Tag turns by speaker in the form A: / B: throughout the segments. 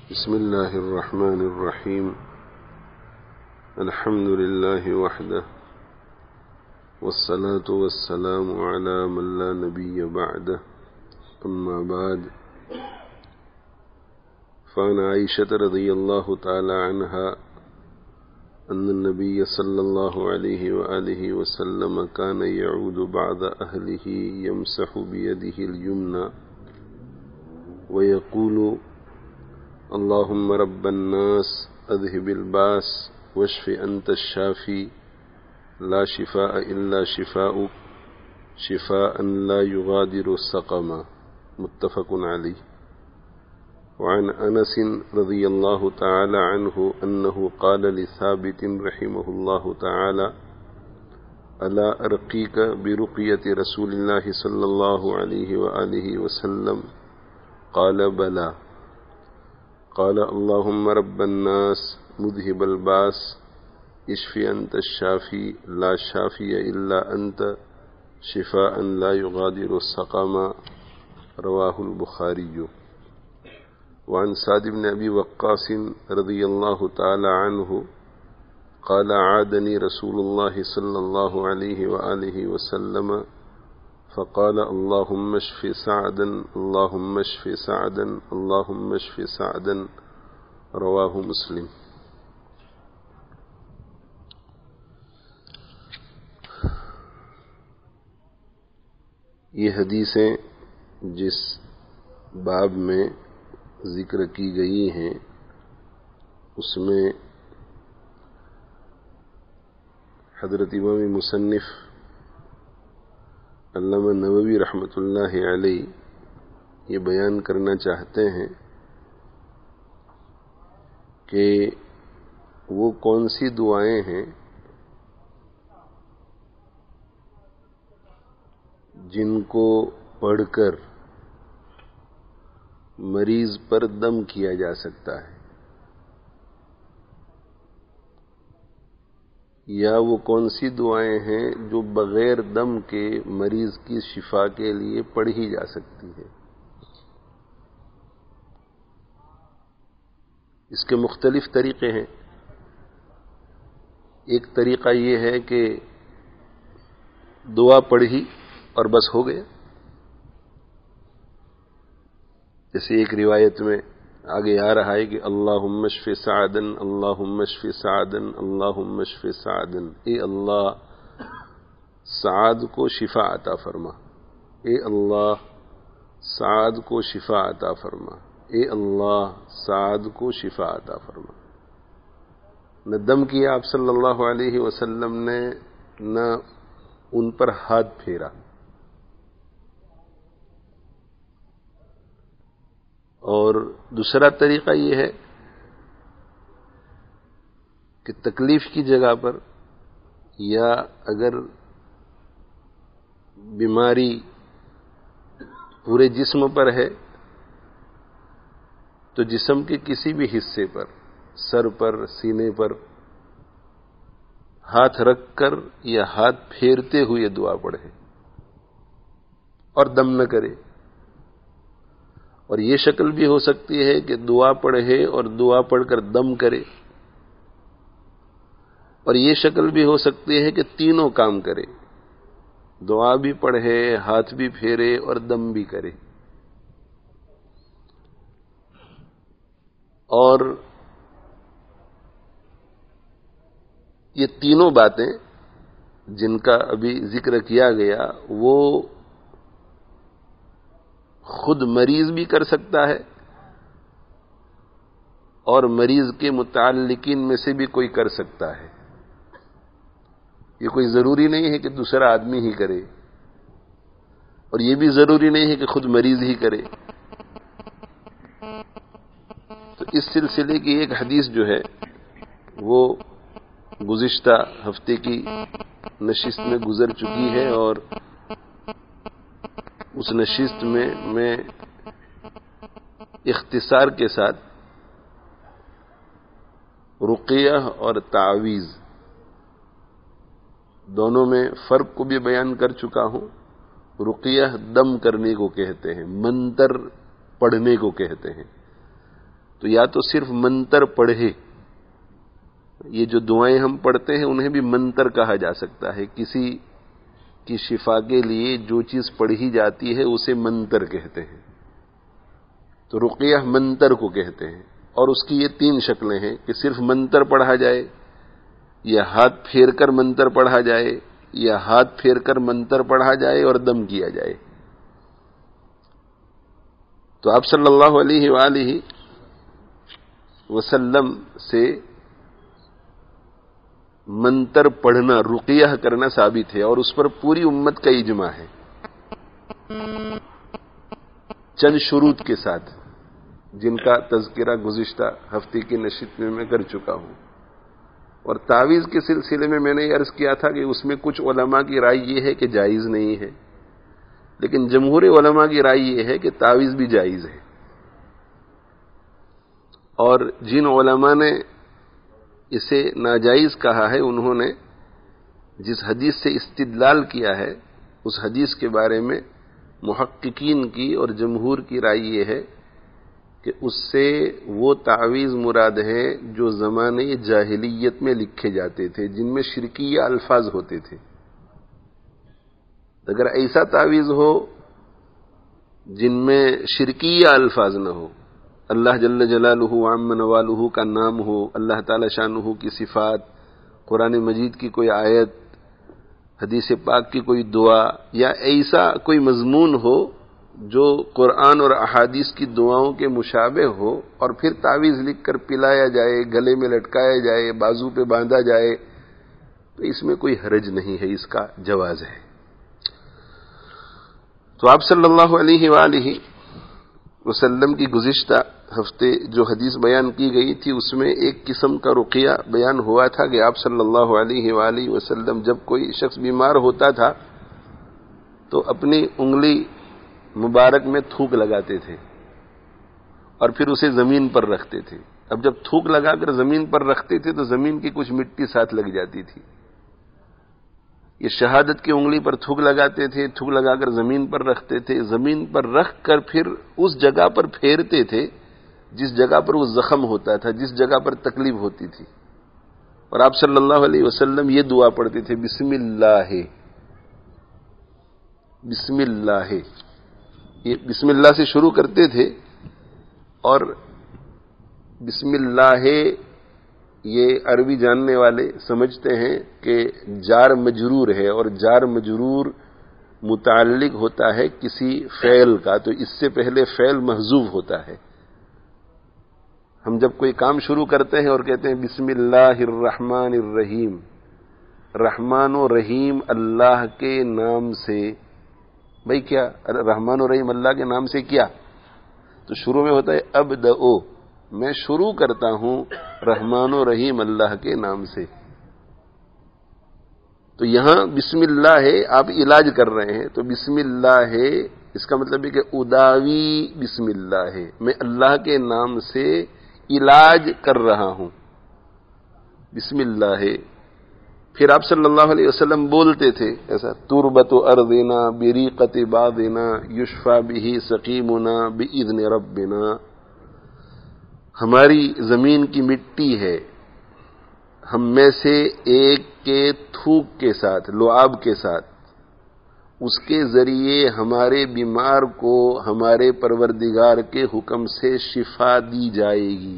A: بسم الله الرحمن الرحيم. الحمد لله وحده والصلاة والسلام على من لا نبي بعده. أما بعد، فعن عائشة رضي الله تعالى عنها أن النبي صلى الله عليه وآله وسلم كان يعود بعض أهله يمسح بيده اليمنى ويقول: اللهم رب الناس اذهب الباس واشف انت الشافي لا شفاء الا شفاؤك شفاء لا يغادر سقما. متفق عليه. وعن انس رضي الله تعالى عنه انه قال لثابت رحمه الله تعالى: الا ارقيك برقية رسول الله صلى الله عليه وآله وسلم؟ قال: بلى. قال: اللهم رب الناس مذهب الباس اشف انت الشافي لا شافي الا انت شفاء لا يغادر سقما. رواه البخاري. وعن سعد بن ابي وقاص رضي الله تعالى عنه قال: عادني رسول الله صلى الله عليه وآله وسلم فقال: اللهم اشف سعدا اللهم اشف سعدا اللهم اشف سعدا. رواہ مسلم. یہ حدیثیں جس باب میں ذکر کی گئی ہیں اس میں حضرت امام مصنف علامہ نووی رحمۃ اللہ علیہ یہ بیان کرنا چاہتے ہیں کہ وہ کون سی دعائیں ہیں جن کو پڑھ کر مریض پر دم کیا جا سکتا ہے، یا وہ کون سی دعائیں ہیں جو بغیر دم کے مریض کی شفا کے لیے پڑھی جا سکتی ہے۔ اس کے مختلف طریقے ہیں۔ ایک طریقہ یہ ہے کہ دعا پڑھی اور بس ہو گیا، جیسے ایک روایت میں آگے آ رہا ہے کہ اللہم اشف سعدا اللہم اشف سعدا اللہم اشف سعدا، اے اللہ سعد کو شفا عطا فرما، اے اللہ سعد کو شفا عطا فرما، اے اللہ سعد کو شفا عطا فرما۔ نہ دم کیا آپ صلی اللہ علیہ وسلم نے، نہ ان پر ہاتھ پھیرا۔ اور دوسرا طریقہ یہ ہے کہ تکلیف کی جگہ پر یا اگر بیماری پورے جسم پر ہے تو جسم کے کسی بھی حصے پر، سر پر، سینے پر ہاتھ رکھ کر یا ہاتھ پھیرتے ہوئے دعا پڑھے اور دم نہ کرے۔ اور یہ شکل بھی ہو سکتی ہے کہ دعا پڑھے اور دعا پڑھ کر دم کرے، اور یہ شکل بھی ہو سکتی ہے کہ تینوں کام کرے، دعا بھی پڑھے، ہاتھ بھی پھیرے اور دم بھی کرے۔ اور یہ تینوں باتیں جن کا ابھی ذکر کیا گیا وہ خود مریض بھی کر سکتا ہے اور مریض کے متعلقین میں سے بھی کوئی کر سکتا ہے۔ یہ کوئی ضروری نہیں ہے کہ دوسرا آدمی ہی کرے، اور یہ بھی ضروری نہیں ہے کہ خود مریض ہی کرے۔ تو اس سلسلے کی ایک حدیث جو ہے وہ گزشتہ ہفتے کی نشست میں گزر چکی ہے، اور اس نشست میں اختصار کے ساتھ رقیہ اور تعویذ دونوں میں فرق کو بھی بیان کر چکا ہوں۔ رقیہ دم کرنے کو کہتے ہیں، منتر پڑھنے کو کہتے ہیں، تو یا تو صرف منتر پڑھے، یہ جو دعائیں ہم پڑھتے ہیں انہیں بھی منتر کہا جا سکتا ہے، کسی کی شفا کے لیے جو چیز پڑھی جاتی ہے اسے منتر کہتے ہیں، تو رقیہ منتر کو کہتے ہیں۔ اور اس کی یہ 3 شکلیں ہیں کہ صرف منتر پڑھا جائے، یا ہاتھ پھیر کر منتر پڑھا جائے، یا ہاتھ پھیر کر منتر پڑھا جائے اور دم کیا جائے۔ تو آپ صلی اللہ علیہ وآلہ وسلم سے منتر پڑھنا، رقیہ کرنا ثابت ہے، اور اس پر پوری امت کا اجماع ہے، چند شروط کے ساتھ جن کا تذکرہ گزشتہ ہفتے کی نشست میں کر چکا ہوں۔ اور تعویذ کے سلسلے میں نے یہ عرض کیا تھا کہ اس میں کچھ علماء کی رائے یہ ہے کہ جائز نہیں ہے، لیکن جمہور علماء کی رائے یہ ہے کہ تعویذ بھی جائز ہے۔ اور جن علماء نے اسے ناجائز کہا ہے انہوں نے جس حدیث سے استدلال کیا ہے اس حدیث کے بارے میں محققین کی اور جمہور کی رائے یہ ہے کہ اس سے وہ تعویذ مراد ہے جو زمانے جاہلیت میں لکھے جاتے تھے، جن میں شرکیہ الفاظ ہوتے تھے۔ اگر ایسا تعویذ ہو جن میں شرکیہ الفاظ نہ ہو، اللہ جل جلالہ وعم نوالہ کا نام ہو، اللہ تعالی شانہ کی صفات، قرآن مجید کی کوئی آیت، حدیث پاک کی کوئی دعا، یا ایسا کوئی مضمون ہو جو قرآن اور احادیث کی دعاؤں کے مشابہ ہو، اور پھر تعویذ لکھ کر پلایا جائے، گلے میں لٹکایا جائے، بازو پہ باندھا جائے، تو اس میں کوئی حرج نہیں ہے، اس کا جواز ہے۔ تو آپ صلی اللہ علیہ وآلہ وسلم کی گزشتہ ہفتے جو حدیث بیان کی گئی تھی اس میں ایک قسم کا رقیہ بیان ہوا تھا کہ آپ صلی اللہ علیہ وآلہ وسلم جب کوئی شخص بیمار ہوتا تھا تو اپنی انگلی مبارک میں تھوک لگاتے تھے اور پھر اسے زمین پر رکھتے تھے۔ اب جب تھوک لگا کر زمین پر رکھتے تھے تو زمین کی کچھ مٹی ساتھ لگ جاتی تھی۔ یہ شہادت کی انگلی پر تھوک لگاتے تھے، تھوک لگا کر زمین پر رکھتے تھے، زمین پر رکھ کر پھر اس جگہ پر پھیرتے تھے جس جگہ پر وہ زخم ہوتا تھا، جس جگہ پر تکلیف ہوتی تھی، اور آپ صلی اللہ علیہ وسلم یہ دعا پڑھتے تھے، بسم اللہ بسم اللہ۔ یہ بسم اللہ سے شروع کرتے تھے، اور بسم اللہ یہ عربی جاننے والے سمجھتے ہیں کہ جار مجرور ہے، اور جار مجرور متعلق ہوتا ہے کسی فعل کا، تو اس سے پہلے فعل محذوف ہوتا ہے۔ ہم جب کوئی کام شروع کرتے ہیں اور کہتے ہیں بسم اللہ الرحمن الرحیم، رحمان و رحیم اللہ کے نام سے، بھئی کیا رحمان و رحیم اللہ کے نام سے کیا؟ تو شروع میں ہوتا ہے ابدؤ، میں شروع کرتا ہوں رحمان و رحیم اللہ کے نام سے۔ تو یہاں بسم اللہ ہے، آپ علاج کر رہے ہیں، تو بسم اللہ ہے اس کا مطلب ہے کہ اداوی بسم اللہ ہے، میں اللہ کے نام سے علاج کر رہا ہوں، بسم اللہ ہے۔ پھر آپ صلی اللہ علیہ وسلم بولتے تھے ایسا، تربت ارضنا بریقت بعضنا یشفى به سقیمنا باذن ربنا، ہماری زمین کی مٹی ہے، ہم میں سے ایک کے تھوک کے ساتھ، لعاب کے ساتھ، اس کے ذریعے ہمارے بیمار کو ہمارے پروردگار کے حکم سے شفا دی جائے گی۔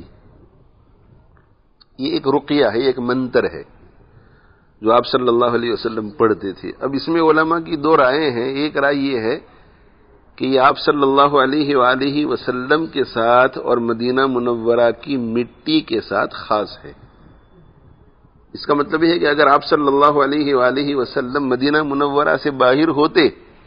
A: یہ ایک رقیہ ہے، ایک منتر ہے جو آپ صلی اللہ علیہ وسلم پڑھتے تھے۔ اب اس میں علماء کی 2 رائے ہیں۔ ایک رائے یہ ہے کہ یہ آپ صلی اللہ علیہ وآلہ وسلم کے ساتھ اور مدینہ منورہ کی مٹی کے ساتھ خاص ہے۔ اس کا مطلب یہ ہے کہ اگر آپ صلی اللہ علیہ وآلہ وسلم مدینہ منورہ سے باہر ہوتے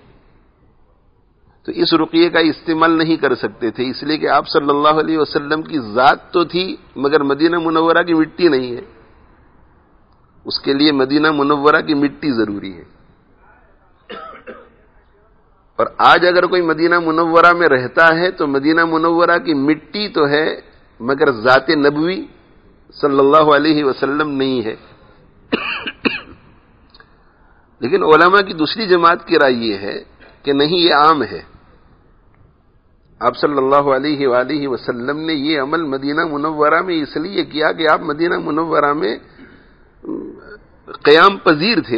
A: تو اس رقیے کا استعمال نہیں کر سکتے تھے، اس لیے کہ آپ صلی اللہ علیہ وسلم کی ذات تو تھی مگر مدینہ منورہ کی مٹی نہیں ہے، اس کے لیے مدینہ منورہ کی مٹی ضروری ہے۔ اور آج اگر کوئی مدینہ منورہ میں رہتا ہے تو مدینہ منورہ کی مٹی تو ہے مگر ذات نبوی صلی اللہ علیہ وسلم نہیں ہے۔ لیکن علماء کی دوسری جماعت کی رائے یہ ہے کہ نہیں، یہ عام ہے، آپ صلی اللہ علیہ وآلہ وسلم نے یہ عمل مدینہ منورہ میں اس لیے کیا کہ آپ مدینہ منورہ میں قیام پذیر تھے.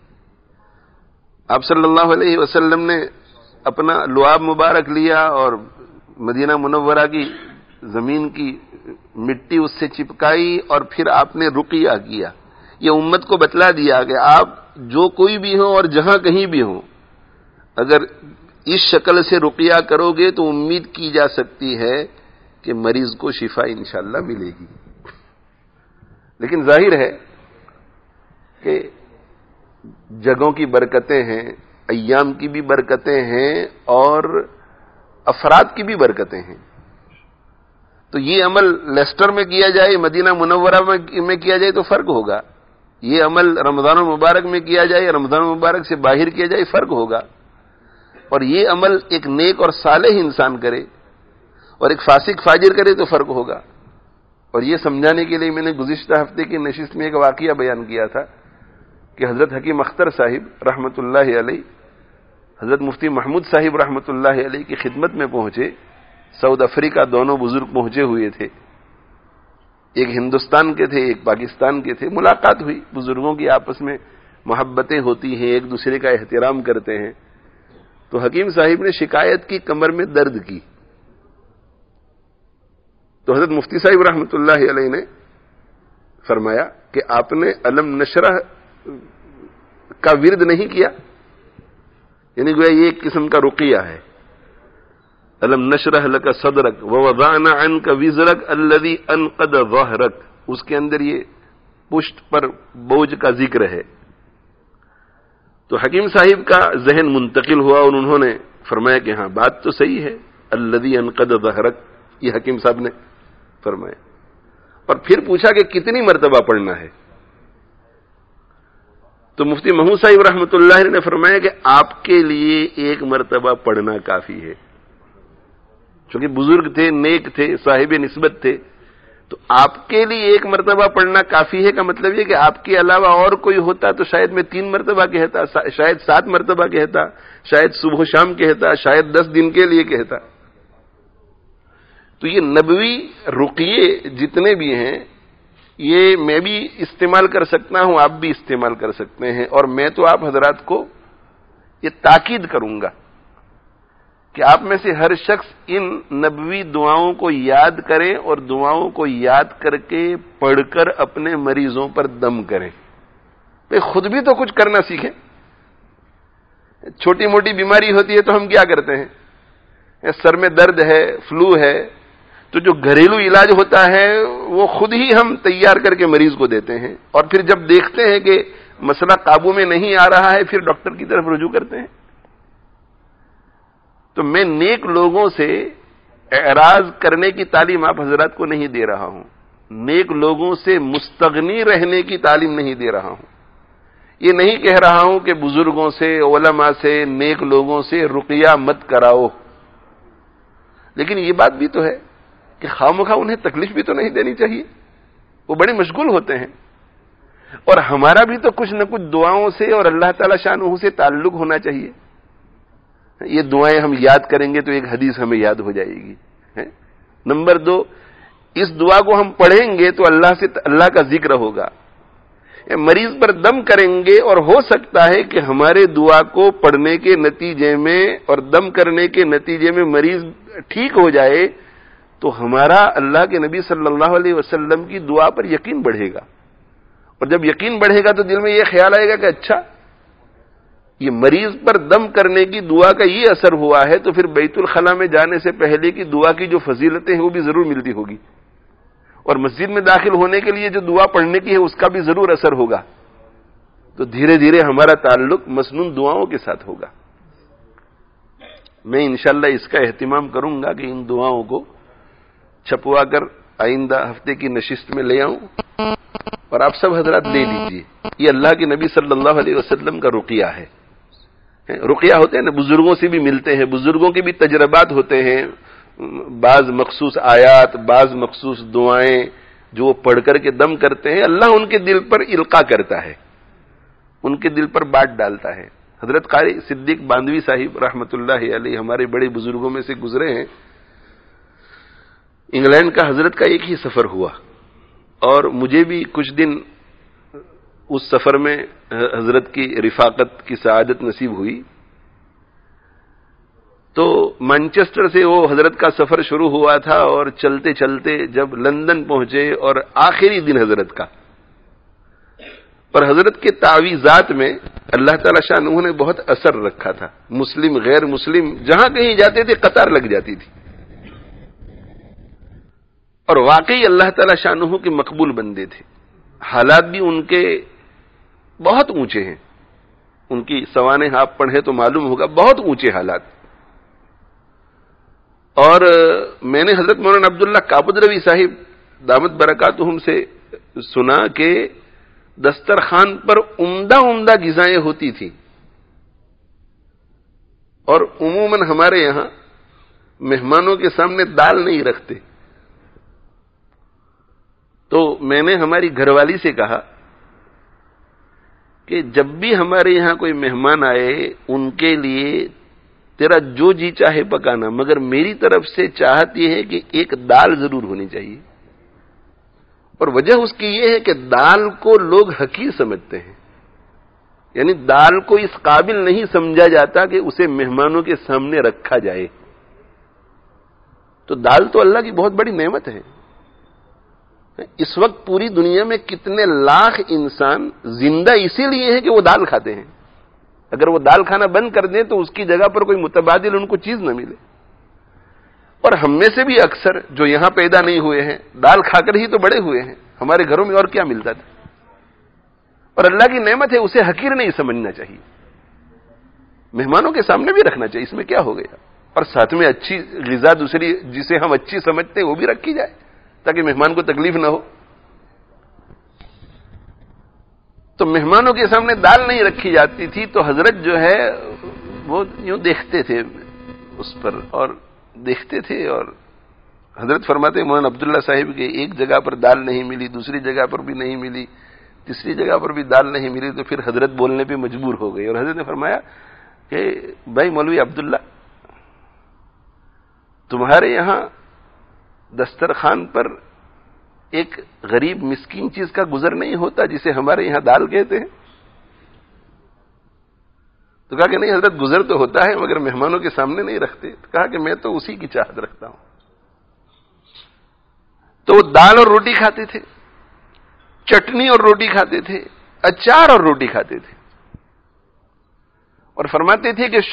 A: آپ صلی اللہ علیہ وسلم نے اپنا لعاب مبارک لیا اور مدینہ منورہ کی زمین کی مٹی اس سے چپکائی اور پھر آپ نے رقیہ کیا. یہ امت کو بتلا دیا کہ آپ جو کوئی بھی ہوں اور جہاں کہیں بھی ہوں، اگر اس شکل سے رقیہ کرو گے تو امید کی جا سکتی ہے کہ مریض کو شفا انشاءاللہ ملے گی. لیکن ظاہر ہے کہ جگہوں کی برکتیں ہیں، ایام کی بھی برکتیں ہیں اور افراد کی بھی برکتیں ہیں. تو یہ عمل لیسٹر میں کیا جائے، مدینہ منورہ میں کیا جائے تو فرق ہوگا. یہ عمل رمضان المبارک میں کیا جائے، رمضان المبارک سے باہر کیا جائے، فرق ہوگا. اور یہ عمل ایک نیک اور صالح انسان کرے اور ایک فاسق فاجر کرے تو فرق ہوگا. اور یہ سمجھانے کے لیے میں نے گزشتہ ہفتے کی نشست میں ایک واقعہ بیان کیا تھا کہ حضرت حکیم اختر صاحب رحمۃ اللہ علیہ حضرت مفتی محمود صاحب رحمۃ اللہ علیہ کی خدمت میں پہنچے. ساؤتھ افریقہ دونوں بزرگ پہنچے ہوئے تھے، ایک ہندوستان کے تھے ایک پاکستان کے تھے. ملاقات ہوئی، بزرگوں کی آپس میں محبتیں ہوتی ہیں، ایک دوسرے کا احترام کرتے ہیں. تو حکیم صاحب نے شکایت کی کمر میں درد کی. تو حضرت مفتی صاحب رحمۃ اللہ علیہ نے فرمایا کہ آپ نے علم نشرح کا ورد نہیں کیا، یعنی گویا یہ ایک قسم کا رقیہ ہے. علم نشرح لک صدرک ووضعنا عنک وزرک الذی انقض ظہرک، اس کے اندر یہ پشت پر بوجھ کا ذکر ہے. تو حکیم صاحب کا ذہن منتقل ہوا اور انہوں نے فرمایا کہ ہاں بات تو صحیح ہے، الذی انقض ظہرک، یہ حکیم صاحب نے فرمایا. اور پھر پوچھا کہ کتنی مرتبہ پڑھنا ہے. تو مفتی محمود صاحب رحمۃ اللہ علیہ نے فرمایا کہ آپ کے لیے ایک مرتبہ پڑھنا کافی ہے. چونکہ بزرگ تھے، نیک تھے، صاحب نسبت تھے، تو آپ کے لیے ایک مرتبہ پڑھنا کافی ہے کا مطلب یہ کہ آپ کے علاوہ اور کوئی ہوتا تو شاید میں 3 مرتبہ کہتا، شاید 7 مرتبہ کہتا، شاید صبح و شام کہتا، شاید 10 دن کے لیے کہتا. تو یہ نبوی رقیے جتنے بھی ہیں یہ میں بھی استعمال کر سکتا ہوں، آپ بھی استعمال کر سکتے ہیں. اور میں تو آپ حضرات کو یہ تاکید کروں گا کہ آپ میں سے ہر شخص ان نبوی دعاؤں کو یاد کریں اور دعاؤں کو یاد کر کے پڑھ کر اپنے مریضوں پر دم کریں. بھئی خود بھی تو کچھ کرنا سیکھیں. چھوٹی موٹی بیماری ہوتی ہے تو ہم کیا کرتے ہیں، سر میں درد ہے، فلو ہے، تو جو گھریلو علاج ہوتا ہے وہ خود ہی ہم تیار کر کے مریض کو دیتے ہیں، اور پھر جب دیکھتے ہیں کہ مسئلہ قابو میں نہیں آ رہا ہے پھر ڈاکٹر کی طرف رجوع کرتے ہیں. تو میں نیک لوگوں سے اعراض کرنے کی تعلیم آپ حضرات کو نہیں دے رہا ہوں، نیک لوگوں سے مستغنی رہنے کی تعلیم نہیں دے رہا ہوں. یہ نہیں کہہ رہا ہوں کہ بزرگوں سے، علماء سے، نیک لوگوں سے رقیہ مت کراؤ، لیکن یہ بات بھی تو ہے کہ خواہ انہیں تکلیف بھی تو نہیں دینی چاہیے، وہ بڑے مشغول ہوتے ہیں. اور ہمارا بھی تو کچھ نہ کچھ دعاؤں سے اور اللہ تعالی شانہ سے تعلق ہونا چاہیے. یہ دعائیں ہم یاد کریں گے تو ایک حدیث ہمیں یاد ہو جائے گی. نمبر 2، اس دعا کو ہم پڑھیں گے تو اللہ کا ذکر ہوگا. مریض پر دم کریں گے اور ہو سکتا ہے کہ ہمارے دعا کو پڑھنے کے نتیجے میں اور دم کرنے کے نتیجے میں مریض ٹھیک ہو جائے تو ہمارا اللہ کے نبی صلی اللہ علیہ وسلم کی دعا پر یقین بڑھے گا. اور جب یقین بڑھے گا تو دل میں یہ خیال آئے گا کہ اچھا یہ مریض پر دم کرنے کی دعا کا یہ اثر ہوا ہے تو پھر بیت الخلاء میں جانے سے پہلے کی دعا کی جو فضیلتیں ہیں وہ بھی ضرور ملتی ہوگی، اور مسجد میں داخل ہونے کے لیے جو دعا پڑھنے کی ہے اس کا بھی ضرور اثر ہوگا. تو دھیرے دھیرے ہمارا تعلق مسنون دعاؤں کے ساتھ ہوگا. میں انشاءاللہ اس کا اہتمام کروں گا کہ ان دعاؤں کو چھپوا کر آئندہ ہفتے کی نشست میں لے آؤں اور آپ سب حضرات لے لیجئے. یہ اللہ کے نبی صلی اللہ علیہ وسلم کا رقیہ ہے. رقیہ ہوتے ہیں نا، بزرگوں سے بھی ملتے ہیں، بزرگوں کے بھی تجربات ہوتے ہیں، بعض مخصوص آیات، بعض مخصوص دعائیں جو وہ پڑھ کر کے دم کرتے ہیں، اللہ ان کے دل پر القاء کرتا ہے، ان کے دل پر بات ڈالتا ہے. حضرت قاری صدیق باندوی صاحب رحمۃ اللہ علیہ ہمارے بڑے بزرگوں میں سے گزرے ہیں. انگلینڈ کا حضرت کا ایک ہی سفر ہوا اور مجھے بھی کچھ دن اس سفر میں حضرت کی رفاقت کی سعادت نصیب ہوئی. تو مانچسٹر سے وہ حضرت کا سفر شروع ہوا تھا اور چلتے چلتے جب لندن پہنچے اور آخری دن حضرت کا، اور حضرت کے تعویذات میں اللہ تعالی شانہ نے بہت اثر رکھا تھا. مسلم غیر مسلم جہاں کہیں جاتے تھے قطار لگ جاتی تھی، اور واقعی اللہ تعالی شانہ کے مقبول بندے تھے. حالات بھی ان کے بہت اونچے ہیں، ان کی سوانح آپ پڑھیں تو معلوم ہوگا، بہت اونچے حالات. اور میں نے حضرت مولانا عبداللہ کابدروی صاحب دامت برکاتہم سے سنا کہ دسترخوان پر عمدہ غذائیں ہوتی تھیں، اور عموماً ہمارے یہاں مہمانوں کے سامنے دال نہیں رکھتے. تو میں نے ہماری گھر والی سے کہا کہ جب بھی ہمارے یہاں کوئی مہمان آئے ان کے لیے تیرا جو جی چاہے پکانا، مگر میری طرف سے چاہت یہ ہے کہ ایک دال ضرور ہونی چاہیے. اور وجہ اس کی یہ ہے کہ دال کو لوگ حقیر سمجھتے ہیں، یعنی دال کو اس قابل نہیں سمجھا جاتا کہ اسے مہمانوں کے سامنے رکھا جائے. تو دال تو اللہ کی بہت بڑی نعمت ہے. اس وقت پوری دنیا میں کتنے لاکھ انسان زندہ اسی لیے ہیں کہ وہ دال کھاتے ہیں. اگر وہ دال کھانا بند کر دیں تو اس کی جگہ پر کوئی متبادل ان کو چیز نہ ملے. اور ہم میں سے بھی اکثر جو یہاں پیدا نہیں ہوئے ہیں دال کھا کر ہی تو بڑے ہوئے ہیں، ہمارے گھروں میں اور کیا ملتا تھا. اور اللہ کی نعمت ہے، اسے حقیر نہیں سمجھنا چاہیے، مہمانوں کے سامنے بھی رکھنا چاہیے. اس میں کیا ہو گیا؟ اور ساتھ میں اچھی غذا دوسری جسے ہم اچھی سمجھتے ہیں وہ بھی رکھی جائے تاکہ مہمان کو تکلیف نہ ہو. تو مہمانوں کے سامنے دال نہیں رکھی جاتی تھی تو حضرت جو ہے وہ یوں دیکھتے تھے اس پر اور دیکھتے تھے. اور حضرت فرماتے مولانا عبداللہ صاحب کے ایک جگہ پر دال نہیں ملی، دوسری جگہ پر بھی نہیں ملی، تیسری جگہ پر بھی دال نہیں ملی، تو پھر حضرت بولنے پہ مجبور ہو گئی. اور حضرت نے فرمایا کہ بھائی مولوی عبداللہ، تمہارے یہاں دسترخوان پر ایک غریب مسکین چیز کا گزر نہیں ہوتا جسے ہمارے یہاں دال کہتے ہیں؟ تو کہا کہ نہیں حضرت، گزر تو ہوتا ہے مگر مہمانوں کے سامنے نہیں رکھتے. تو کہا کہ میں تو اسی کی چاہت رکھتا ہوں. تو وہ دال اور روٹی کھاتے تھے، چٹنی اور روٹی کھاتے تھے، اچار اور روٹی کھاتے تھے. اور فرماتے تھے کہ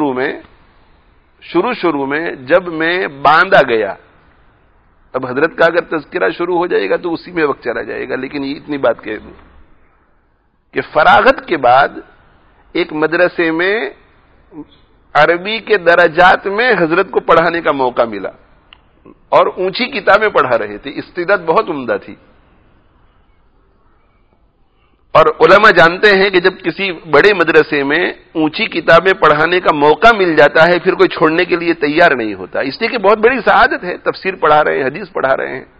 A: شروع میں جب میں باندھا گیا، اب حضرت کا اگر تذکرہ شروع ہو جائے گا تو اسی میں وقت چلا جائے گا، لیکن یہ اتنی بات کہہ دوں کہ فراغت کے بعد ایک مدرسے میں عربی کے درجات میں حضرت کو پڑھانے کا موقع ملا اور اونچی کتابیں پڑھا رہے تھے. استعداد بہت عمدہ تھی. اور علماء جانتے ہیں کہ جب کسی بڑے مدرسے میں اونچی کتابیں پڑھانے کا موقع مل جاتا ہے پھر کوئی چھوڑنے کے لیے تیار نہیں ہوتا، اس لیے کہ بہت بڑی سعادت ہے، تفسیر پڑھا رہے ہیں، حدیث پڑھا رہے ہیں.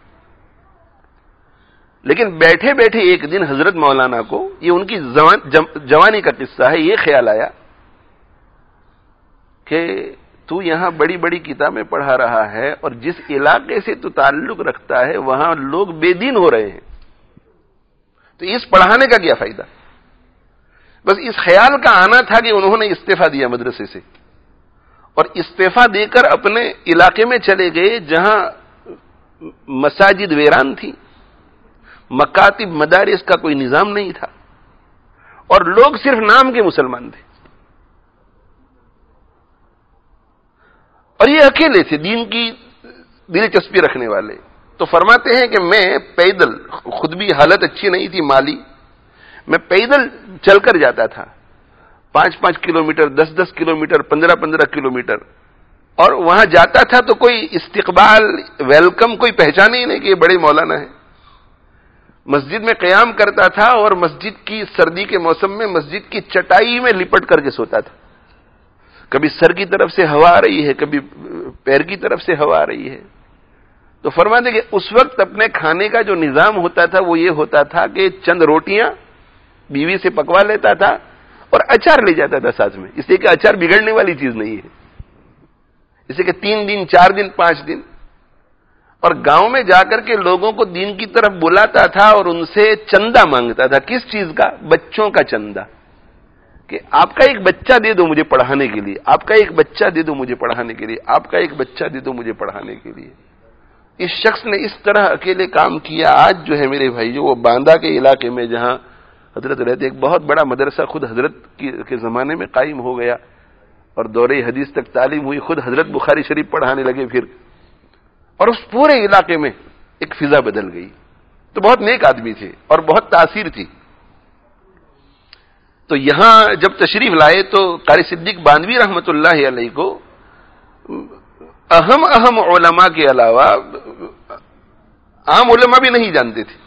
A: لیکن بیٹھے بیٹھے ایک دن حضرت مولانا کو، یہ ان کی جوانی کا قصہ ہے، یہ خیال آیا کہ تو یہاں بڑی بڑی کتابیں پڑھا رہا ہے اور جس علاقے سے تو تعلق رکھتا ہے وہاں لوگ بے دین ہو رہے ہیں، تو اس پڑھانے کا کیا فائدہ؟ بس اس خیال کا آنا تھا کہ انہوں نے استعفیٰ دیا مدرسے سے، اور استعفیٰ دے کر اپنے علاقے میں چلے گئے جہاں مساجد ویران تھی، مکاتب مدارس کا کوئی نظام نہیں تھا، اور لوگ صرف نام کے مسلمان تھے. اور یہ اکیلے تھے دین کی دلچسپی رکھنے والے. تو فرماتے ہیں کہ میں پیدل، خود بھی حالت اچھی نہیں تھی مالی، میں پیدل چل کر جاتا تھا 5-5 کلومیٹر، 10-10 کلومیٹر، 15-15 کلومیٹر. اور وہاں جاتا تھا تو کوئی استقبال، ویلکم کوئی پہچانے ہی نہیں کہ یہ بڑے مولانا ہیں. مسجد میں قیام کرتا تھا اور مسجد کی سردی کے موسم میں مسجد کی چٹائی میں لپٹ کر کے سوتا تھا. کبھی سر کی طرف سے ہوا آ رہی ہے، کبھی پیر کی طرف سے ہوا آ رہی ہے. تو فرماتے کہ اس وقت اپنے کھانے کا جو نظام ہوتا تھا وہ یہ ہوتا تھا کہ چند روٹیاں بیوی سے پکوا لیتا تھا اور اچار لے جاتا تھا ساتھ میں، اس لیے کہ اچار بگڑنے والی چیز نہیں ہے. اس لیے کہ 3 دن، 4 دن، 5 دن اور گاؤں میں جا کر کے لوگوں کو دین کی طرف بلاتا تھا اور ان سے چندہ مانگتا تھا. کس چیز کا؟ بچوں کا چندہ. کہ آپ کا ایک بچہ دے دو مجھے پڑھانے کے لیے، آپ کا ایک بچہ دے دو مجھے پڑھانے کے لیے، آپ کا ایک بچہ دے دو مجھے پڑھانے کے لیے. اس شخص نے اس طرح اکیلے کام کیا. آج جو ہے میرے بھائی، جو وہ باندہ کے علاقے میں جہاں حضرت رہتے، ایک بہت بڑا مدرسہ خود حضرت کے زمانے میں قائم ہو گیا اور دورہ حدیث تک تعلیم ہوئی. خود حضرت بخاری شریف پڑھانے لگے پھر، اور اس پورے علاقے میں ایک فضا بدل گئی. تو بہت نیک آدمی تھے اور بہت تاثیر تھی. تو یہاں جب تشریف لائے تو قاری صدیق باندھوی رحمت اللہ علیہ کو اہم علماء کے علاوہ عام علماء بھی نہیں جانتے تھے.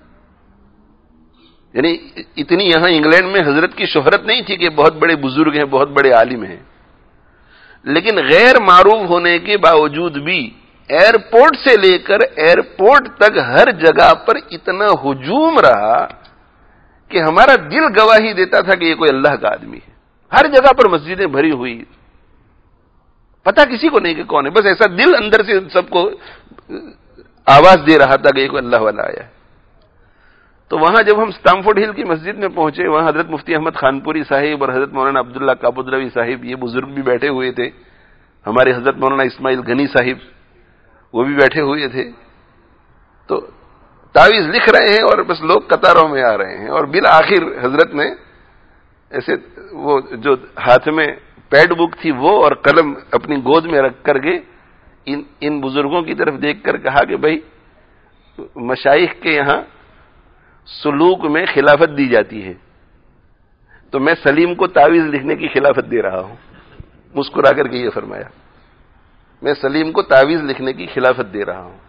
A: یعنی اتنی یہاں انگلینڈ میں حضرت کی شہرت نہیں تھی کہ بہت بڑے بزرگ ہیں، بہت بڑے عالم ہیں، لیکن غیر معروف ہونے کے باوجود بھی ایئرپورٹ سے لے کر ایئرپورٹ تک ہر جگہ پر اتنا ہجوم رہا کہ ہمارا دل گواہی دیتا تھا کہ یہ کوئی اللہ کا آدمی ہے. ہر جگہ پر مسجدیں بھری ہوئی، پتہ کسی کو نہیں کہ کون ہے، بس ایسا دل اندر سے سب کو آواز دے رہا تھا کہ یہ کوئی اللہ والا آیا ہے. تو وہاں جب ہم اسٹامفورڈ ہل کی مسجد میں پہنچے، وہاں حضرت مفتی احمد خانپوری صاحب اور حضرت مولانا عبداللہ کابودروی صاحب یہ بزرگ بھی بیٹھے ہوئے تھے. ہمارے حضرت مولانا اسماعیل غنی صاحب وہ بھی بیٹھے ہوئے تھے. تو تعویذ لکھ رہے ہیں اور بس لوگ قطاروں میں آ رہے ہیں، اور بالآخر حضرت نے ایسے وہ جو ہاتھ میں پیڈ بک تھی وہ اور قلم اپنی گود میں رکھ کر کے ان بزرگوں کی طرف دیکھ کر کہا کہ بھائی مشائخ کے یہاں سلوک میں خلافت دی جاتی ہے، تو میں سلیم کو تعویذ لکھنے کی خلافت دے رہا ہوں. مسکرا کر کے یہ فرمایا، میں سلیم کو تعویذ لکھنے کی خلافت دے رہا ہوں.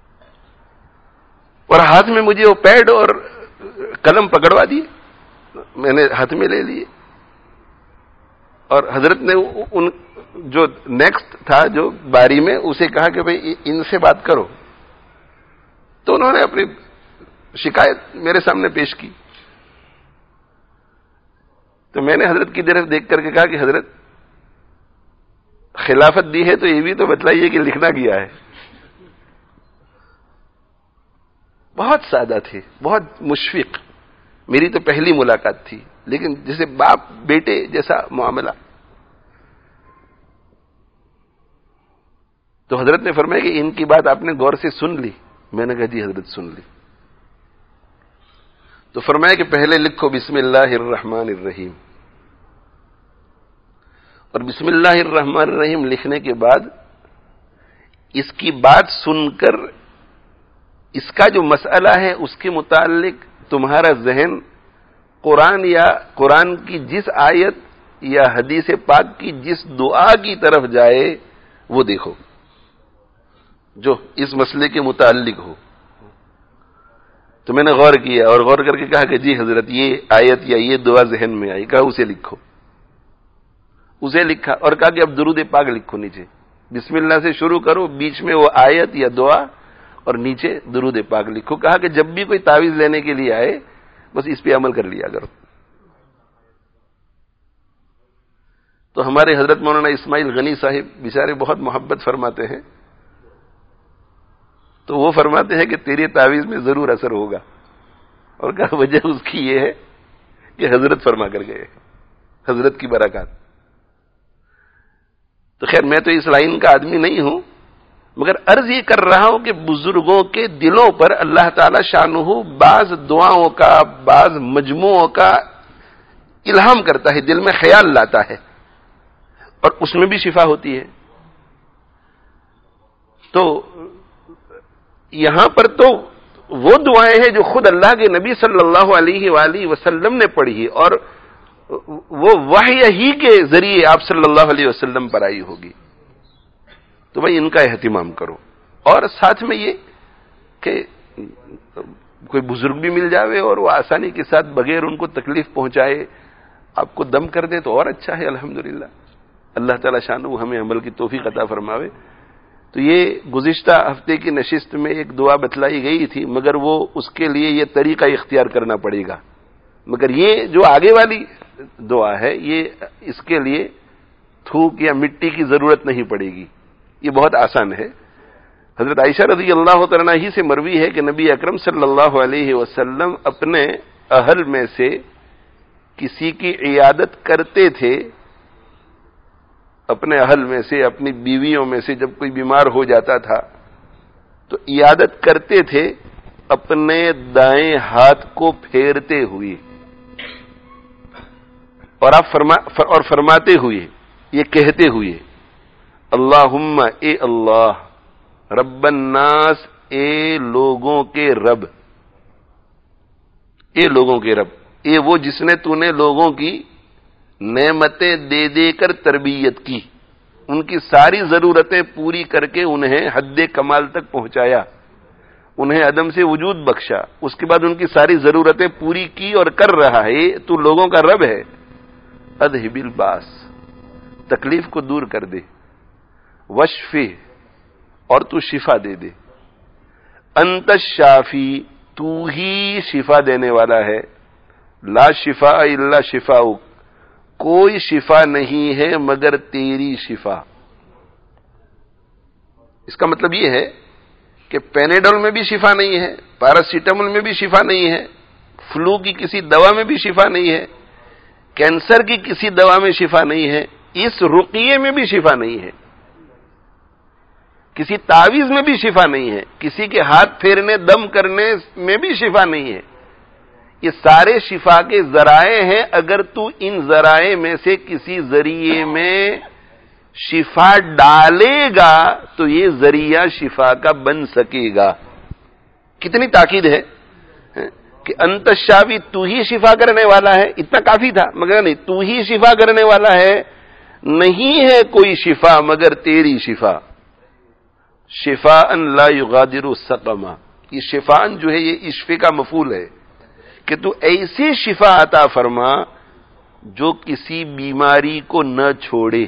A: اور ہاتھ میں مجھے وہ پیڈ اور قلم پکڑوا دی، میں نے ہاتھ میں لے لیے. اور حضرت نے ان جو نیکسٹ تھا جو باری میں اسے کہا کہ بھئی ان سے بات کرو. تو انہوں نے اپنی شکایت میرے سامنے پیش کی. تو میں نے حضرت کی طرف دیکھ کر کے کہا کہ حضرت خلافت دی ہے تو یہ بھی تو بتلائیے کہ لکھنا کیا ہے. بہت سادہ تھے، بہت مشفق. میری تو پہلی ملاقات تھی، لیکن جیسے باپ بیٹے جیسا معاملہ. تو حضرت نے فرمایا کہ ان کی بات آپ نے غور سے سن لی؟ میں نے کہا جی حضرت سن لی. تو فرمایا کہ پہلے لکھو بسم اللہ الرحمن الرحیم. اور بسم اللہ الرحمن الرحیم لکھنے کے بعد اس کی بات سن کر اس کا جو مسئلہ ہے اس کے متعلق تمہارا ذہن قرآن یا قرآن کی جس آیت یا حدیث پاک کی جس دعا کی طرف جائے وہ دیکھو جو اس مسئلے کے متعلق ہو. تو میں نے غور کیا اور غور کر کے کہا کہ جی حضرت یہ آیت یا یہ دعا ذہن میں آئی. کہا اسے لکھو. اسے لکھا اور کہا کہ اب درود پاک لکھو نیچے. بسم اللہ سے شروع کرو، بیچ میں وہ آیت یا دعا اور نیچے درود پاک لکھو. کہا کہ جب بھی کوئی تعویذ لینے کے لیے آئے بس اس پہ عمل کر لیا کرو. تو ہمارے حضرت مولانا اسماعیل غنی صاحب بیچارے بہت محبت فرماتے ہیں. تو وہ فرماتے ہیں کہ تیری تعویذ میں ضرور اثر ہوگا. اور کہا وجہ اس کی یہ ہے کہ حضرت فرما کر گئے، حضرت کی برکات. تو خیر میں تو اس لائن کا آدمی نہیں ہوں، مگر عرض یہ کر رہا ہوں کہ بزرگوں کے دلوں پر اللہ تعالی شانہ بعض دعاؤں کا، بعض مجموعوں کا الہام کرتا ہے، دل میں خیال لاتا ہے اور اس میں بھی شفا ہوتی ہے. تو یہاں پر تو وہ دعائیں ہیں جو خود اللہ کے نبی صلی اللہ علیہ وآلہ وسلم نے پڑھی اور وہ وحی ہی کے ذریعے آپ صلی اللہ علیہ وسلم پر آئی ہوگی. تو بھائی ان کا اہتمام کرو. اور ساتھ میں یہ کہ کوئی بزرگ بھی مل جاوے اور وہ آسانی کے ساتھ بغیر ان کو تکلیف پہنچائے آپ کو دم کر دے تو اور اچھا ہے. الحمدللہ اللہ تعالی شانہ ہمیں عمل کی توفیق عطا فرماوے. تو یہ گزشتہ ہفتے کی نشست میں ایک دعا بتلائی گئی تھی، مگر وہ اس کے لیے یہ طریقہ اختیار کرنا پڑے گا. مگر یہ جو آگے والی دعا ہے یہ اس کے لیے تھوک یا مٹی کی ضرورت نہیں پڑے گی، یہ بہت آسان ہے. حضرت عائشہ رضی اللہ تعالیٰ عنہ سے مروی ہے کہ نبی اکرم صلی اللہ علیہ وسلم اپنے اہل میں سے کسی کی عیادت کرتے تھے، اپنے اہل میں سے، اپنی بیویوں میں سے جب کوئی بیمار ہو جاتا تھا تو عیادت کرتے تھے اپنے دائیں ہاتھ کو پھیرتے ہوئے، اور فرماتے ہوئے، یہ کہتے ہوئے، اللہم اے اللہ، رب الناس اے لوگوں کے رب، اے لوگوں کے رب، اے وہ جس نے تو نے لوگوں کی نعمتیں دے دے کر تربیت کی، ان کی ساری ضرورتیں پوری کر کے انہیں حد کمال تک پہنچایا، انہیں عدم سے وجود بخشا، اس کے بعد ان کی ساری ضرورتیں پوری کی اور کر رہا ہے، تو لوگوں کا رب ہے، اذھب الباس، تکلیف کو دور کر دے، واشفی، اور تو شفا دے دے، انت الشافی، تو ہی شفا دینے والا ہے، لا شفاء الا شفاؤک، کوئی شفا نہیں ہے مگر تیری شفا۔ اس کا مطلب یہ ہے کہ پینیڈول میں بھی شفا نہیں ہے، پیراسیٹامول میں بھی شفا نہیں ہے، فلو کی کسی دوا میں بھی شفا نہیں ہے، کینسر کی کسی دوا میں شفا نہیں ہے، اس رقیے میں بھی شفا نہیں ہے، کسی تعویذ میں بھی شفا نہیں ہے، کسی کے ہاتھ پھیرنے دم کرنے میں بھی شفا نہیں ہے، یہ سارے شفا کے ذرائع ہیں، اگر تو ان ذرائع میں سے کسی ذریعے میں شفا ڈالے گا تو یہ ذریعہ شفا کا بن سکے گا۔ کتنی تاکید ہے کہ انت الشافی، تو ہی شفا کرنے والا ہے، اتنا کافی تھا، مگر نہیں، تو ہی شفا کرنے والا ہے، نہیں ہے کوئی شفا مگر تیری شفا، شفاء لا یغادر سقما، یہ شفاء جو ہے یہ اشفے کا مفعول ہے کہ تو ایسی شفا عطا فرما جو کسی بیماری کو نہ چھوڑے۔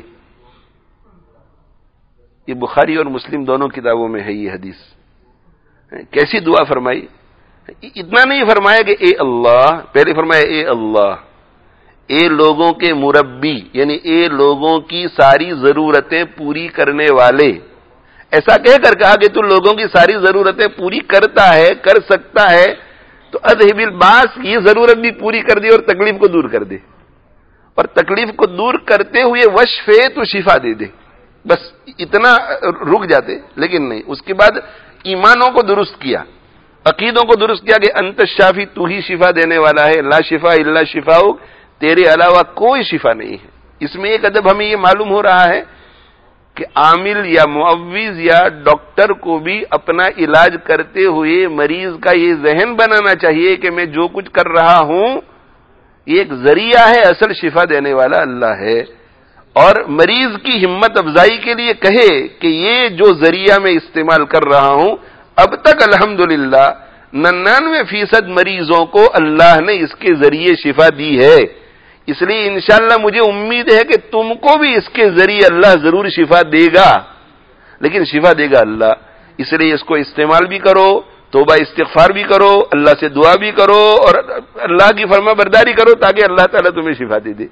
A: یہ بخاری اور مسلم دونوں کتابوں میں ہے یہ حدیث۔ کیسی دعا فرمائی؟ اتنا نہیں فرمایا کہ اے اللہ، پہلے فرمایا اے اللہ، اے لوگوں کے مربی، یعنی اے لوگوں کی ساری ضرورتیں پوری کرنے والے، ایسا کہہ کر کہا کہ تو لوگوں کی ساری ضرورتیں پوری کرتا ہے، کر سکتا ہے، تو اذھب الباس، یہ ضرورت بھی پوری کر دے اور تکلیف کو دور کر دے، اور تکلیف کو دور کرتے ہوئے وشفے، تو شفا دے دے، بس اتنا رک جاتے، لیکن نہیں، اس کے بعد ایمانوں کو درست کیا، عقیدوں کو درست کیا کہ انت الشافی، تو ہی شفا دینے والا ہے، لا شفاء الا شفاؤک، تیرے علاوہ کوئی شفا نہیں ہے۔ اس میں ایک ادب ہمیں یہ معلوم ہو رہا ہے کہ عامل یا معوذ یا ڈاکٹر کو بھی اپنا علاج کرتے ہوئے مریض کا یہ ذہن بنانا چاہیے کہ میں جو کچھ کر رہا ہوں یہ ایک ذریعہ ہے، اصل شفا دینے والا اللہ ہے، اور مریض کی ہمت افزائی کے لیے کہے کہ یہ جو ذریعہ میں استعمال کر رہا ہوں اب تک الحمدللہ 99% مریضوں کو اللہ نے اس کے ذریعے شفا دی ہے، اس لیے انشاءاللہ مجھے امید ہے کہ تم کو بھی اس کے ذریعے اللہ ضرور شفا دے گا، لیکن شفا دے گا اللہ، اس لیے اس کو استعمال بھی کرو، توبہ استغفار بھی کرو، اللہ سے دعا بھی کرو، اور اللہ کی فرما برداری کرو تاکہ اللہ تعالیٰ تمہیں شفا دے دے۔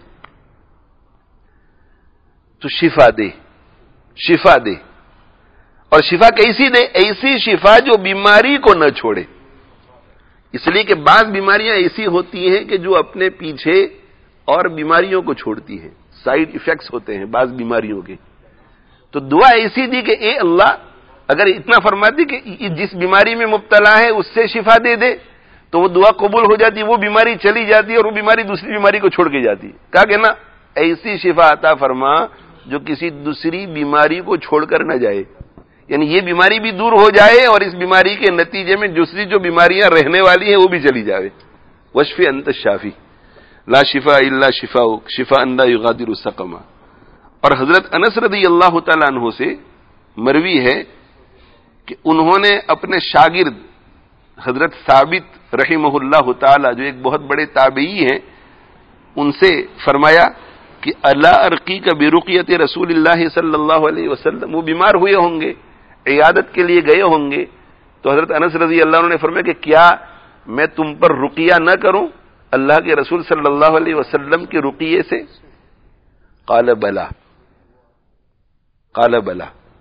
A: تو شفا دے، شفا دے، اور شفا کیسی دے؟ ایسی شفا جو بیماری کو نہ چھوڑے، اس لیے کہ بعض بیماریاں ایسی ہوتی ہیں کہ جو اپنے پیچھے اور بیماریوں کو چھوڑتی ہیں، سائیڈ ایفیکٹس ہوتے ہیں بعض بیماریوں کے، تو دعا ایسی دی کہ اے اللہ، اگر اتنا فرماتی کہ جس بیماری میں مبتلا ہے اس سے شفا دے دے تو وہ دعا قبول ہو جاتی، وہ بیماری چلی جاتی اور وہ بیماری دوسری بیماری کو چھوڑ کے جاتی، کہا کہ نا ایسی شفا عطا فرما جو کسی دوسری بیماری کو چھوڑ کر نہ جائے، یعنی یہ بیماری بھی دور ہو جائے اور اس بیماری کے نتیجے میں دوسری جو بیماریاں رہنے والی ہیں وہ بھی چلی جائے۔ وشفی انت الشافی، لا شفاء الا شفاؤک، شفاء لا یغادر سقما۔ اور حضرت انس رضی اللہ تعالیٰ عنہ سے مروی ہے کہ انہوں نے اپنے شاگرد حضرت ثابت رحمہ اللہ تعالی، جو ایک بہت بڑے تابعی ہیں، ان سے فرمایا کہ الا ارقیک برقیۃ رسول اللہ صلی اللہ علیہ وسلم، وہ بیمار ہوئے ہوں گے، عیادت کے لیے گئے ہوں گے، تو حضرت انس رضی اللہ عنہ نے فرمایا کہ کیا میں تم پر رقیہ نہ کروں اللہ کے رسول صلی اللہ علیہ وسلم کے رقیے سے؟ قال بلا، قال بلا،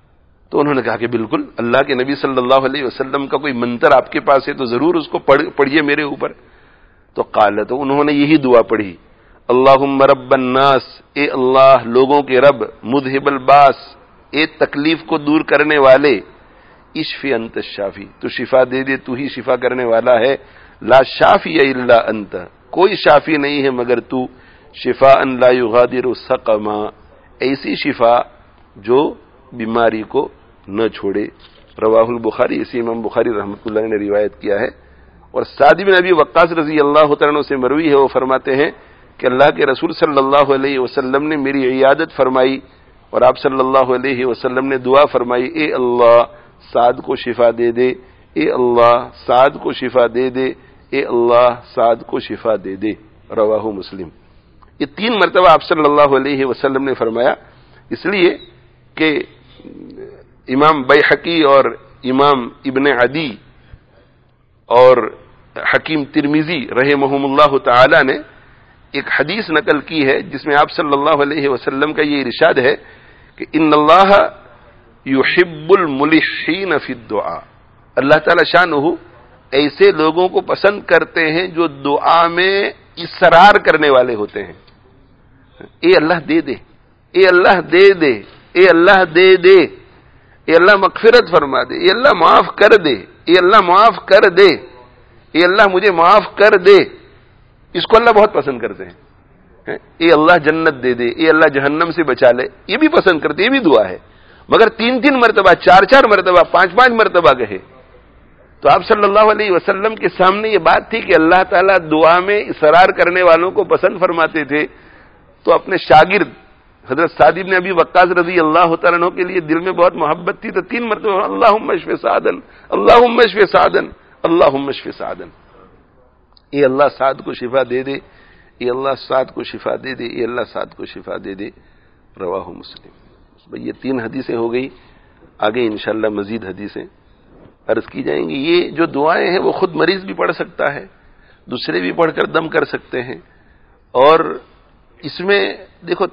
A: تو انہوں نے کہا کہ بالکل، اللہ کے نبی صلی اللہ علیہ وسلم کا کوئی منتر آپ کے پاس ہے تو ضرور اس کو پڑھیے میرے اوپر. تو قال، تو انہوں نے یہی دعا پڑھی، اللہم رب الناس، اے اللہ لوگوں کے رب، مذہب الباس، اے تکلیف کو دور کرنے والے، اشفی انت الشافی، تو شفا دے دے، تو ہی شفا کرنے والا ہے، لا شافی الا انت، کوئی شافی نہیں ہے مگر تو، شفاء لا یغادر سقما، ایسی شفا جو بیماری کو نہ چھوڑے. رواہ البخاری، اسی امام بخاری رحمۃ اللہ نے روایت کیا ہے. اور سعد بن ابی وقاص رضی اللہ تعالیٰ عنہ سے مروی ہے، وہ فرماتے ہیں کہ اللہ کے رسول صلی اللہ علیہ وسلم نے میری عیادت فرمائی اور آپ صلی اللہ علیہ وسلم نے دعا فرمائی، اے اللہ سعد کو شفا دے دے، اے اللہ سعد کو شفا دے دے، اے اللہ سعد کو شفا دے دے. رواہ مسلم. یہ 3 مرتبہ آپ صلی اللہ علیہ وسلم نے فرمایا، اس لیے کہ امام بیہقی اور امام ابن عدی اور حکیم ترمذی رحمہم اللہ تعالی نے ایک حدیث نقل کی ہے جس میں آپ صلی اللہ علیہ وسلم کا یہ ارشاد ہے کہ ان اللہ یحب الملحین فی الدعاء، اللہ تعالی شانہ ایسے لوگوں کو پسند کرتے ہیں جو دعا میں اصرار کرنے والے ہوتے ہیں. اے اللہ دے دے، اے اللہ دے دے، اے اللہ دے دے، اے اللہ مغفرت فرما دے، اے اللہ معاف کر دے، اے اللہ معاف کر دے، اے اللہ مجھے معاف کر دے. اس کو اللہ بہت پسند کرتے ہیں. اے اللہ جنت دے دے، اے اللہ جہنم سے بچا لے، یہ بھی پسند کرتے، یہ بھی دعا ہے. مگر 3 مرتبہ، 4 مرتبہ، 5 مرتبہ کہے. تو آپ صلی اللہ علیہ وسلم کے سامنے یہ بات تھی کہ اللہ تعالیٰ دعا میں اصرار کرنے والوں کو پسند فرماتے تھے. تو اپنے شاگرد حضرت سعد بن ابی وقاص رضی اللہ تعالیٰ عنہ کے لیے دل میں بہت محبت تھی، تو 3 مرتبہ اللہم اشف سعدن، اللہم اشف سعدن، اللہم اشف سعدن، اے اللہ سعد کو شفا دے دے، اے اللہ سعد کو شفا دے دے، اے اللہ سعد کو شفا دے دے. رواہ مسلم. یہ 3 حدیثیں ہو گئی. آگے انشاءاللہ مزید حدیثیں عرض کی جائیں گی. یہ جو دعائیں ہیں وہ خود مریض بھی پڑھ سکتا ہے، دوسرے بھی پڑھ کر دم کر سکتے ہیں. اور اس میں دیکھو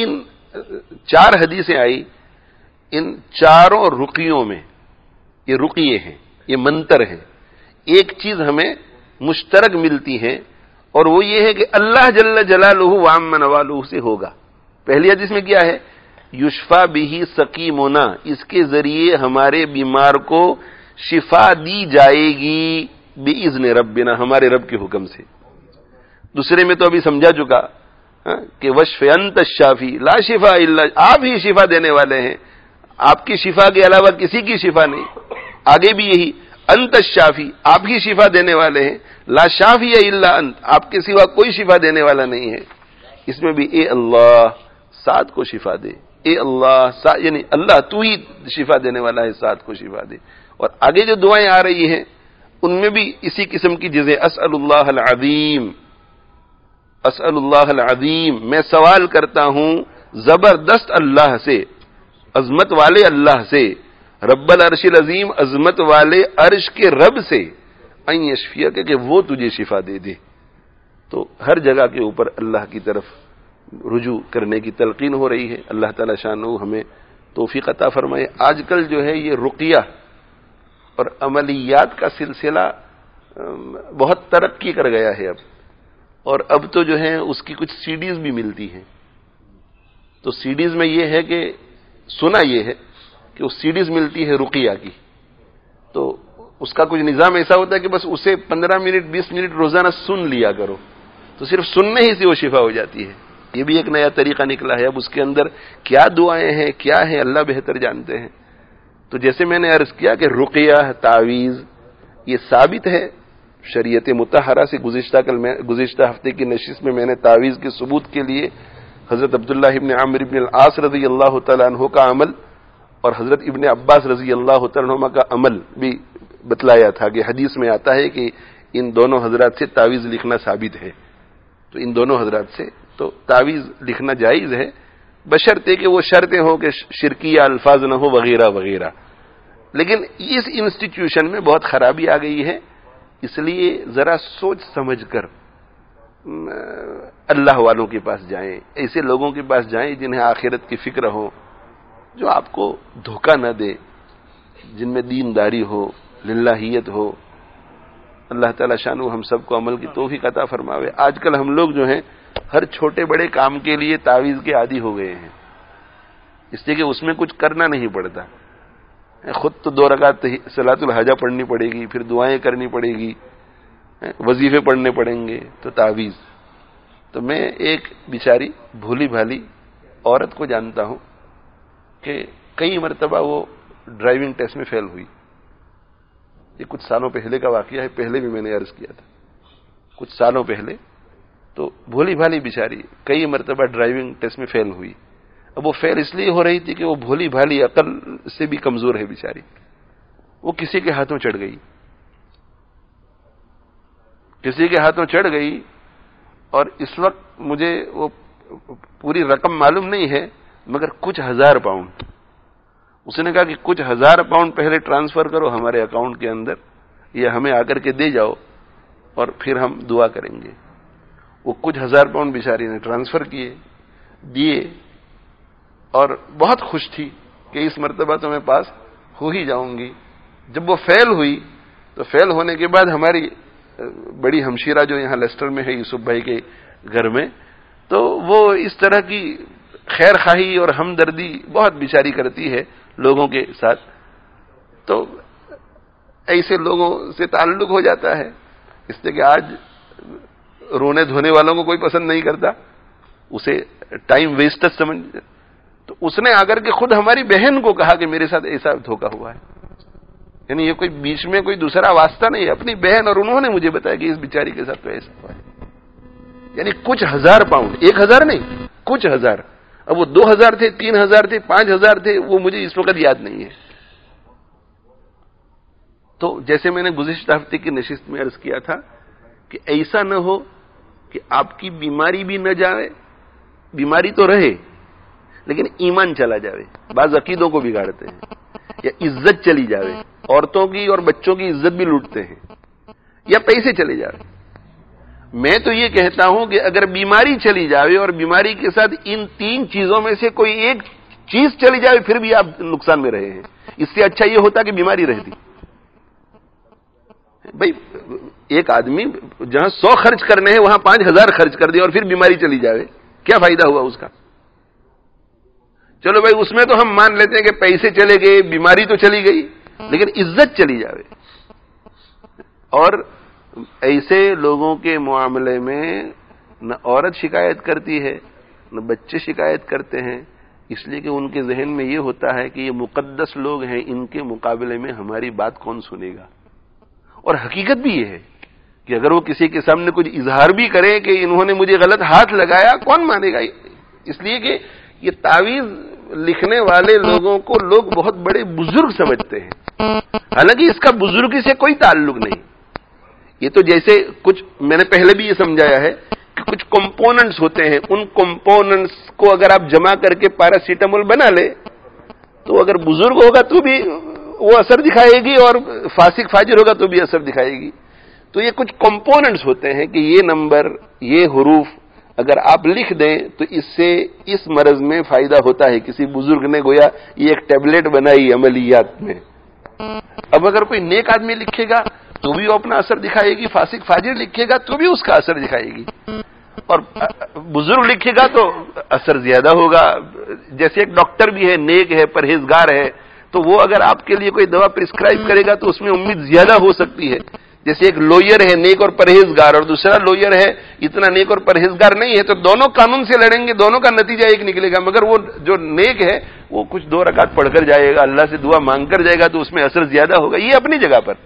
A: 4 حدیثیں آئی، ان 4 رقیوں میں یہ رقیے ہیں، یہ منتر ہیں. ایک چیز ہمیں مشترک ملتی ہے اور وہ یہ ہے کہ اللہ جل جلالہ وعم نوالہ سے ہوگا. پہلی حدیث میں کیا ہے؟ یشفا بہ سقیمنا، اس کے ذریعے ہمارے بیمار کو شفا دی جائے گی باذن ربنا، ہمارے رب کے حکم سے. دوسرے میں تو ابھی سمجھا چکا کہ وشف انت الشافی لا شفا الا، آپ ہی شفا دینے والے ہیں، آپ کی شفا کے علاوہ کسی کی شفا نہیں. آگے بھی یہی انت الشافی، آپ ہی شفا دینے والے ہیں، لا شافی الا انت، آپ کے سوا کوئی شفا دینے والا نہیں ہے. اس میں بھی اے اللہ سعد کو شفا دے، اے اللہ یعنی اللہ تو ہی شفا دینے والا ہے، سعد کو شفا دے. اور آگے جو دعائیں آ رہی ہیں ان میں بھی اسی قسم کی جزیں، اسأل اللہ العظیم، اسأل اللہ العظیم، میں سوال کرتا ہوں زبردست اللہ سے، عظمت والے اللہ سے، رب العرش العظیم، عظمت والے عرش کے رب سے، ان یشفیک، کہ وہ تجھے شفا دے دے. تو ہر جگہ کے اوپر اللہ کی طرف رجوع کرنے کی تلقین ہو رہی ہے. اللہ تعالی شانہ ہمیں توفیق عطا فرمائے. آج کل جو ہے یہ رقیہ اور عملیات کا سلسلہ بہت ترقی کر گیا ہے اور اب تو جو ہے اس کی کچھ CDs بھی ملتی ہیں. تو CDs میں یہ ہے کہ سنا یہ ہے کہ اس CDs ملتی ہے رقیہ کی، تو اس کا کچھ نظام ایسا ہوتا ہے کہ بس اسے 15 منٹ 20 منٹ روزانہ سن لیا کرو، تو صرف سننے ہی سے وہ شفا ہو جاتی ہے. یہ بھی ایک نیا طریقہ نکلا ہے. اب اس کے اندر کیا دعائیں ہیں، کیا ہے، اللہ بہتر جانتے ہیں. تو جیسے میں نے عرض کیا کہ رقیہ، تعویذ، یہ ثابت ہے شریعت مطہرہ سے. گزشتہ ہفتے کی نشست میں نے تعویذ کے ثبوت کے لیے حضرت عبداللہ ابن عمرو ابن العاص رضی اللہ تعالیٰ عنہ کا عمل اور حضرت ابن عباس رضی اللہ تعالیٰ عنہ کا عمل بھی بتلایا تھا کہ حدیث میں آتا ہے کہ ان دونوں حضرات سے تعویذ لکھنا ثابت ہے. تو ان دونوں حضرات سے تو تعویذ لکھنا جائز ہے، بشرطے کہ وہ شرطیں ہوں کہ شرکیہ الفاظ نہ ہو وغیرہ وغیرہ. لیکن اس انسٹیٹیوشن میں بہت خرابی آ گئی ہے، اس لیے ذرا سوچ سمجھ کر اللہ والوں کے پاس جائیں، ایسے لوگوں کے پاس جائیں جنہیں آخرت کی فکر ہو، جو آپ کو دھوکہ نہ دے، جن میں دینداری ہو، للہیت ہو. اللہ تعالیٰ شانہ ہم سب کو عمل کی توفیق عطا فرماوے. آج کل ہم لوگ جو ہیں ہر چھوٹے بڑے کام کے لیے تعویذ کے عادی ہو گئے ہیں، اس لیے کہ اس میں کچھ کرنا نہیں پڑتا. خود تو 2 رکعت صلاۃ الحاجہ پڑھنی پڑے گی، پھر دعائیں کرنی پڑے گی، وظیفے پڑھنے پڑیں گے، تو تعویذ. تو میں ایک بیچاری بھولی بھالی عورت کو جانتا ہوں کہ کئی مرتبہ وہ ڈرائیونگ ٹیسٹ میں فیل ہوئی. یہ کچھ سالوں پہلے کا واقعہ ہے، پہلے بھی میں نے عرض کیا تھا، کچھ سالوں پہلے. تو بھولی بھالی بیچاری کئی مرتبہ ڈرائیونگ ٹیسٹ میں فیل ہوئی. اب وہ فیل اس لیے ہو رہی تھی کہ وہ بھولی بھالی عقل سے بھی کمزور ہے بیچاری. وہ کسی کے ہاتھوں چڑھ گئی، کسی کے ہاتھوں چڑھ گئی. اور اس وقت مجھے وہ پوری رقم معلوم نہیں ہے، مگر کچھ ہزار پاؤنڈ. اس نے کہا کہ کچھ ہزار پاؤنڈ پہلے ٹرانسفر کرو ہمارے اکاؤنٹ کے اندر، یا ہمیں آ کر کے دے جاؤ اور پھر ہم دعا کریں گے. وہ کچھ ہزار پاؤنڈ بیچاری نے ٹرانسفر کیے، دیے، اور بہت خوش تھی کہ اس مرتبہ تو میں پاس ہو ہی جاؤں گی. جب وہ فیل ہوئی تو فیل ہونے کے بعد ہماری بڑی ہمشیرہ جو یہاں لیسٹر میں ہے یوسف بھائی کے گھر میں، تو وہ اس طرح کی خیر خواہی اور ہمدردی بہت بیچاری کرتی ہے لوگوں کے ساتھ. تو ایسے لوگوں سے تعلق ہو جاتا ہے، اس لیے کہ آج رونے دھونے والوں کو کوئی پسند نہیں کرتا، اسے ٹائم ویسٹر سمجھ. تو اس نے آ کر کے خود ہماری بہن کو کہا کہ میرے ساتھ ایسا دھوکہ ہوا ہے. یعنی یہ کوئی بیچ میں کوئی دوسرا واسطہ نہیں ہے، اپنی بہن، اور انہوں نے مجھے بتایا کہ اس بیچاری کے ساتھ تو ایسا ہوا ہے. یعنی کچھ ہزار پاؤنڈ، 1000 نہیں، کچھ ہزار. اب وہ 2000 تھے، 3000 تھے، 5000 تھے، وہ مجھے اس وقت یاد نہیں ہے. تو جیسے میں نے گزشتہ ہفتے کی نشست میں عرض کیا تھا کہ ایسا نہ ہو کہ آپ کی بیماری بھی نہ جائے، بیماری تو رہے لیکن ایمان چلا جائے. بعض عقیدوں کو بگاڑتے ہیں، یا عزت چلی جائے، عورتوں کی اور بچوں کی عزت بھی لوٹتے ہیں، یا پیسے چلے جائے. میں تو یہ کہتا ہوں کہ اگر بیماری چلی جائے اور بیماری کے ساتھ ان 3 چیزوں میں سے کوئی ایک چیز چلی جائے پھر بھی آپ نقصان میں رہے ہیں. اس سے اچھا یہ ہوتا کہ بیماری رہتی. بھائی ایک آدمی جہاں 100 خرچ کرنے ہیں وہاں 5000 خرچ کر دے اور پھر بیماری چلی جائے، کیا فائدہ ہوا اس کا؟ چلو بھائی اس میں تو ہم مان لیتے ہیں کہ پیسے چلے گئے، بیماری تو چلی گئی، لیکن عزت چلی جائے. اور ایسے لوگوں کے معاملے میں نہ عورت شکایت کرتی ہے نہ بچے شکایت کرتے ہیں، اس لیے کہ ان کے ذہن میں یہ ہوتا ہے کہ یہ مقدس لوگ ہیں، ان کے مقابلے میں ہماری بات کون سنے گا. اور حقیقت بھی یہ ہے کہ اگر وہ کسی کے سامنے کچھ اظہار بھی کرے کہ انہوں نے مجھے غلط ہاتھ لگایا، کون مانے گا؟ اس لیے کہ یہ تعویذ لکھنے والے لوگوں کو لوگ بہت بڑے بزرگ سمجھتے ہیں، حالانکہ اس کا بزرگی سے کوئی تعلق نہیں. یہ تو جیسے کچھ میں نے پہلے بھی یہ سمجھایا ہے کہ کچھ کمپوننٹس ہوتے ہیں، ان کمپوننٹس کو اگر آپ جمع کر کے پیراسیٹامول بنا لے تو اگر بزرگ ہوگا تو بھی وہ اثر دکھائے گی اور فاسق فاجر ہوگا تو بھی اثر دکھائے گی. تو یہ کچھ کمپوننٹس ہوتے ہیں کہ یہ نمبر، یہ حروف اگر آپ لکھ دیں تو اس سے اس مرض میں فائدہ ہوتا ہے. کسی بزرگ نے گویا یہ ایک ٹیبلٹ بنائی عملیات میں. اب اگر کوئی نیک آدمی لکھے گا تو بھی وہ اپنا اثر دکھائے گی، فاسق فاجر لکھے گا تو بھی اس کا اثر دکھائے گی، اور بزرگ لکھے گا تو اثر زیادہ ہوگا. جیسے ایک ڈاکٹر بھی ہے، نیک ہے، پرہیزگار ہے، تو وہ اگر آپ کے لیے کوئی دوا پرسکرائب کرے گا تو اس میں امید زیادہ ہو سکتی ہے. جیسے ایک لوئر ہے نیک اور پرہیزگار، اور دوسرا لوئر ہے اتنا نیک اور پرہیزگار نہیں ہے، تو دونوں قانون سے لڑیں گے، دونوں کا نتیجہ ایک نکلے گا. مگر وہ جو نیک ہے وہ کچھ 2 رکعت پڑھ کر جائے گا، اللہ سے دعا مانگ کر جائے گا، تو اس میں اثر زیادہ ہوگا. یہ اپنی جگہ پر.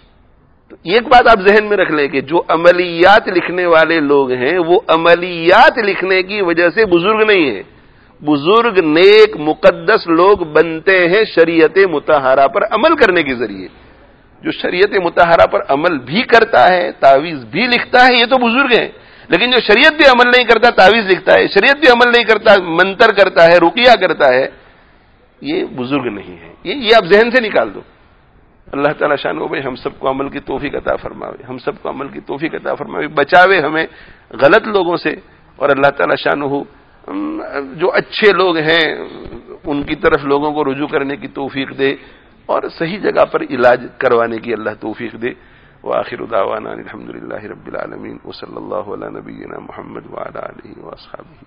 A: تو ایک بات آپ ذہن میں رکھ لیں کہ جو عملیات لکھنے والے لوگ ہیں وہ عملیات لکھنے کی وجہ سے بزرگ نہیں ہیں. بزرگ نیک مقدس لوگ بنتے ہیں شریعت مطہرہ پر عمل کرنے کے ذریعے. جو شریعت مطہرہ پر عمل بھی کرتا ہے، تعویذ بھی لکھتا ہے، یہ تو بزرگ ہیں. لیکن جو شریعت بھی عمل نہیں کرتا، تعویذ لکھتا ہے، شریعت بھی عمل نہیں کرتا، منتر کرتا ہے، رقیہ کرتا ہے، یہ بزرگ نہیں ہے. یہ آپ ذہن سے نکال دو. اللہ تعالیٰ شانہ بھائی ہم سب کو عمل کی توفیق عطا فرماوے، ہم سب کو عمل کی توفیق عطا فرماوے، بچاوے ہمیں غلط لوگوں سے. اور اللہ تعالیٰ شانہ جو اچھے لوگ ہیں ان کی طرف لوگوں کو رجوع کرنے کی توفیق دے اور صحیح جگہ پر علاج کروانے کی اللہ توفیق دے. وآخر دعوانا الحمدللہ رب العالمین وصلی اللہ علی نبینا محمد وعلی آلہ واصحابہ.